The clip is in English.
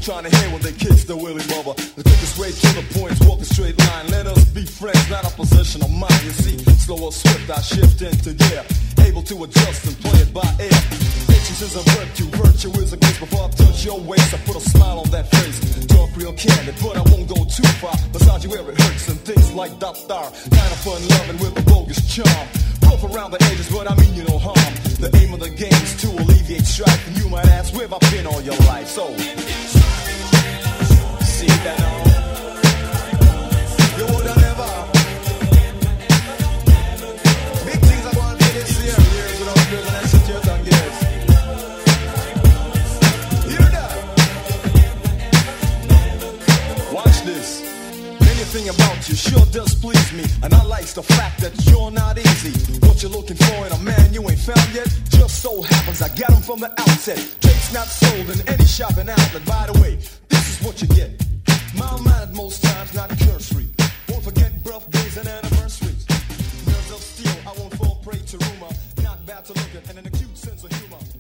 trying to hear when they kiss the willy mother. They took us straight to the point, walk a straight line. Let us be friends, not a possession of mine. You see, slow or swift, I shift into gear, able to adjust and play it by ear. Patience is a virtue is a grace. Before I touch your waist, I put a smile on that face. Talk real candid, but I won't go too far. Beside you where it hurts and things like doctor. Kind of fun loving with a bogus charm. Rough around the edges, but I mean you no harm. The aim of the game is to alleviate strife. And you might ask, where have I been all your life? So, see that now? You would have never. Big things are going to be this year. Years without feeling that shit you done get. Hear that? Watch this. Anything about you sure does please me, and I like the fact that you're not easy. What you're looking for in a man you ain't found yet, just so happens I got him from the outset. Drake's not sold in any shopping outlet. By the way, this is what you get. Mild-mannered most times, not cursory. Won't forget birthdays and anniversaries. Nerves of steel, I won't fall prey to rumor. Not bad to look at, and an acute sense of humor.